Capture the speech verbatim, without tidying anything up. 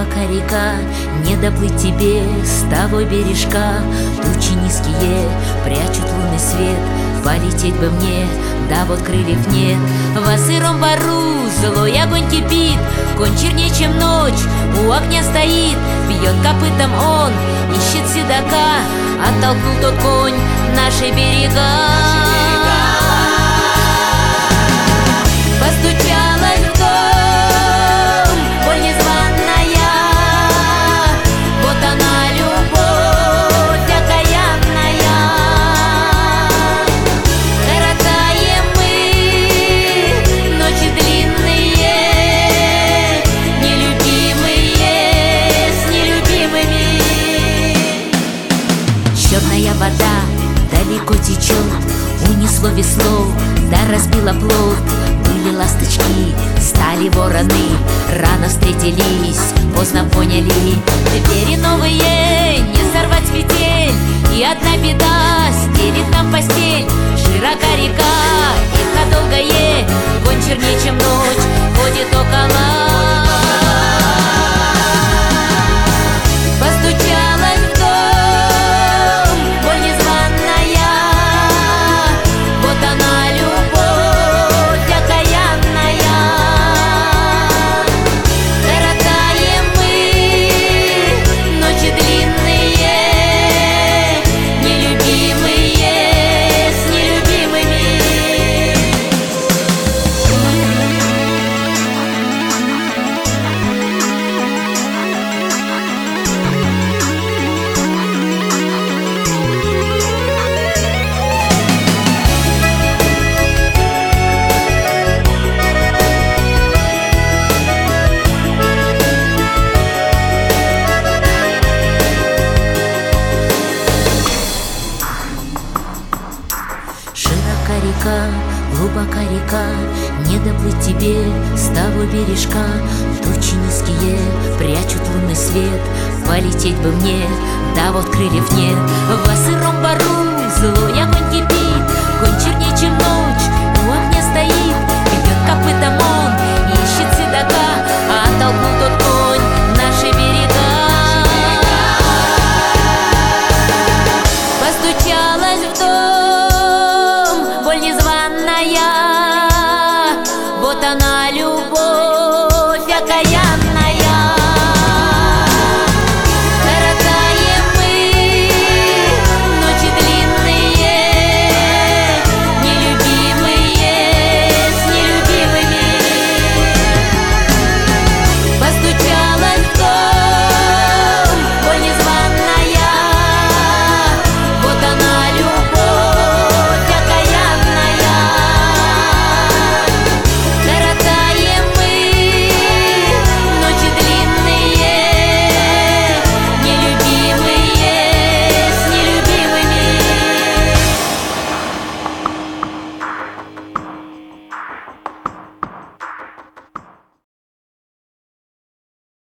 Глубока река, не доплыть тебе с того бережка. Тучи низкие прячут лунный свет, полететь бы мне, да вот крыльев нет. Во сыром бару злой огонь кипит, конь чернее, чем ночь, у огня стоит. Бьет копытом он, ищет седока, оттолкнул тот конь наши берега. Постучалась в дом боль незваная, вот она, любовь окаянная. Коротаем мы ночи длинные, нелюбимые с нелюбимыми. Черная вода далеко течет, унесло весло, да разбило плот. Были ласточки, стали вороны, рано встретились, поздно поняли. Двери новые не сорвать с петель, и одна беда стелит нам постель. Широка река, эхо долгое, конь чернее, чем ночь, ходит около. Постучалась в дом боль незваная, вот она, любовь окаянная. Коротаем мы ночи длинные, нелюбимые с нелюбимыми. Широка река, глубока река, не доплыть тебе с того бережка. Тучи низкие прячут лунный свет, полететь бы мне, да вот крыльев нет. Во сыром бару злой огонь кипит, конь чернее, чем ночь,